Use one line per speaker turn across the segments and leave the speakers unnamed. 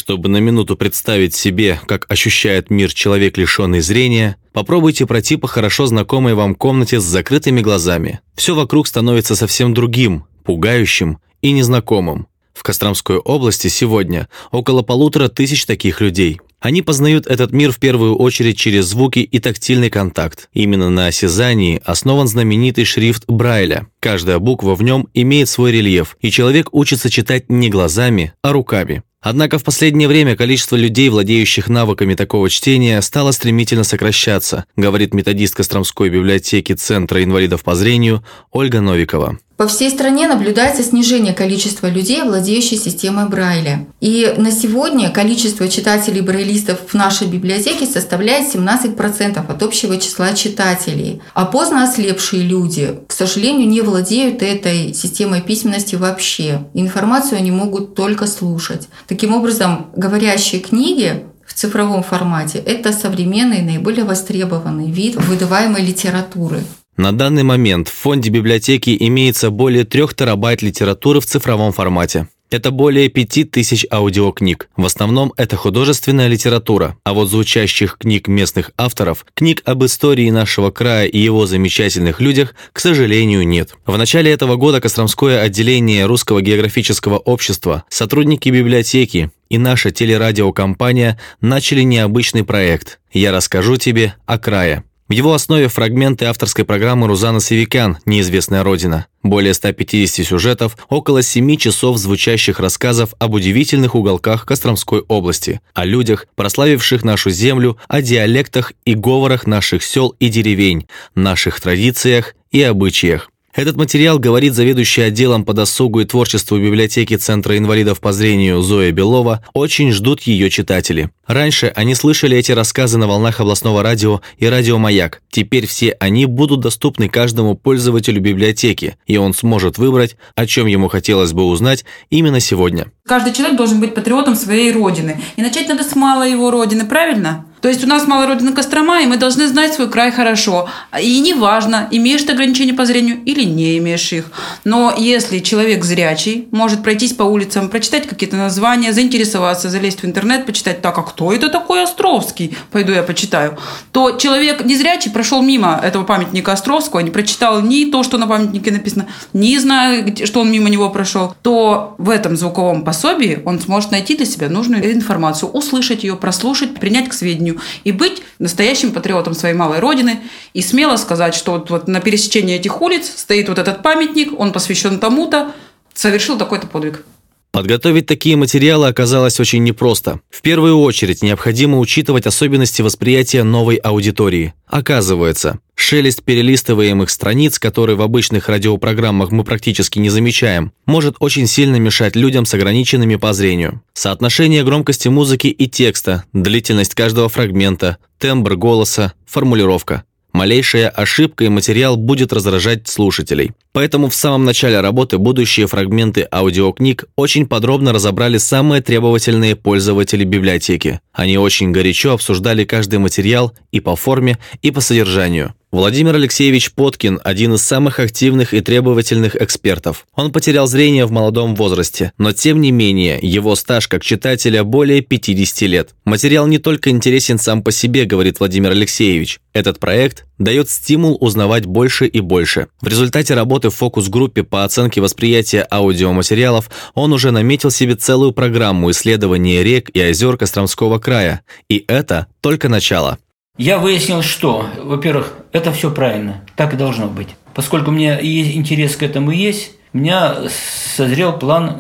Чтобы на минуту представить себе, как ощущает мир человек, лишенный зрения, попробуйте пройти по хорошо знакомой вам комнате с закрытыми глазами. Все вокруг становится совсем другим, пугающим и незнакомым. В Костромской области сегодня около 1500 таких людей. Они познают этот мир в первую очередь через звуки и тактильный контакт. Именно на осязании основан знаменитый шрифт Брайля. Каждая буква в нем имеет свой рельеф, и человек учится читать не глазами, а руками. Однако в последнее время количество людей, владеющих навыками такого чтения, стало стремительно сокращаться, говорит методист Костромской библиотеки Центра инвалидов по зрению Ольга Новикова.
По всей стране наблюдается снижение количества людей, владеющих системой Брайля. И на сегодня количество читателей-брайлистов в нашей библиотеке составляет 17% от общего числа читателей. А поздно ослепшие люди, к сожалению, не владеют этой системой письменности вообще. Информацию они могут только слушать. Таким образом, говорящие книги в цифровом формате – это современный, наиболее востребованный вид выдаваемой литературы.
На данный момент в фонде библиотеки имеется более 3 терабайт литературы в цифровом формате. Это более 5000 аудиокниг. В основном это художественная литература, а вот звучащих книг местных авторов, книг об истории нашего края и его замечательных людях, к сожалению, нет. В начале этого года Костромское отделение Русского географического общества, сотрудники библиотеки и наша телерадиокомпания начали необычный проект «Я расскажу тебе о крае». В его основе фрагменты авторской программы Рузаны Севикян «Неизвестная Родина». Более 150 сюжетов, около 7 часов звучащих рассказов об удивительных уголках Костромской области, о людях, прославивших нашу землю, о диалектах и говорах наших сел и деревень, наших традициях и обычаях. Этот материал, говорит заведующая отделом по досугу и творчеству библиотеки Центра инвалидов по зрению Зоя Белова, очень ждут ее читатели. Раньше они слышали эти рассказы на волнах областного радио и радио «Маяк». Теперь все они будут доступны каждому пользователю библиотеки, и он сможет выбрать, о чем ему хотелось бы узнать именно сегодня.
Каждый человек должен быть патриотом своей родины. И начать надо с малой его родины, правильно? То есть у нас малая родина Кострома, и мы должны знать свой край хорошо. И неважно, имеешь ты ограничения по зрению или не имеешь их. Но если человек зрячий, может пройтись по улицам, прочитать какие-то названия, заинтересоваться, залезть в интернет, почитать, так, а кто это такой Островский? Пойду я почитаю. То человек незрячий прошел мимо этого памятника Островского, не прочитал ни то, что на памятнике написано, не зная, что он мимо него прошел, то в этом звуковом пособии он сможет найти для себя нужную информацию, услышать ее, прослушать, принять к сведению и быть настоящим патриотом своей малой родины и смело сказать, что вот на пересечении этих улиц стоит вот этот памятник, он посвящен тому-то, совершил такой-то подвиг.
Подготовить такие материалы оказалось очень непросто. В первую очередь необходимо учитывать особенности восприятия новой аудитории. Оказывается, шелест перелистываемых страниц, который в обычных радиопрограммах мы практически не замечаем, может очень сильно мешать людям с ограниченными по зрению. Соотношение громкости музыки и текста, длительность каждого фрагмента, тембр голоса, формулировка. Малейшая ошибка, и материал будет раздражать слушателей. Поэтому в самом начале работы будущие фрагменты аудиокниг очень подробно разобрали самые требовательные пользователи библиотеки. Они очень горячо обсуждали каждый материал и по форме, и по содержанию. Владимир Алексеевич Поткин – один из самых активных и требовательных экспертов. Он потерял зрение в молодом возрасте, но тем не менее его стаж как читателя более 50 лет. Материал не только интересен сам по себе, говорит Владимир Алексеевич. Этот проект дает стимул узнавать больше и больше. В результате работы в фокус-группе по оценке восприятия аудиоматериалов он уже наметил себе целую программу исследования рек и озер Костромского края. И это только начало.
Я выяснил, что, во-первых, это все правильно, так и должно быть. Поскольку у меня интерес к этому есть, у меня созрел план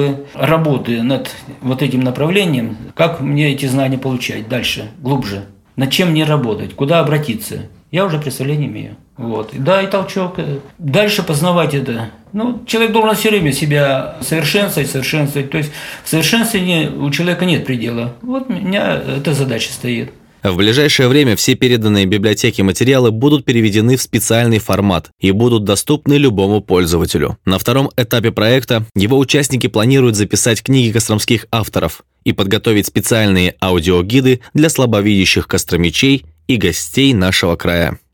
работы над вот этим направлением, как мне эти знания получать дальше, глубже, над чем мне работать, куда обратиться. Я уже представление имею. Да, и толчок. Дальше познавать это. Человек должен все время себя совершенствовать. То есть в совершенствовании у человека нет предела. У меня эта задача стоит.
В ближайшее время все переданные библиотеке материалы будут переведены в специальный формат и будут доступны любому пользователю. На втором этапе проекта его участники планируют записать книги костромских авторов и подготовить специальные аудиогиды для слабовидящих костромичей и гостей нашего края.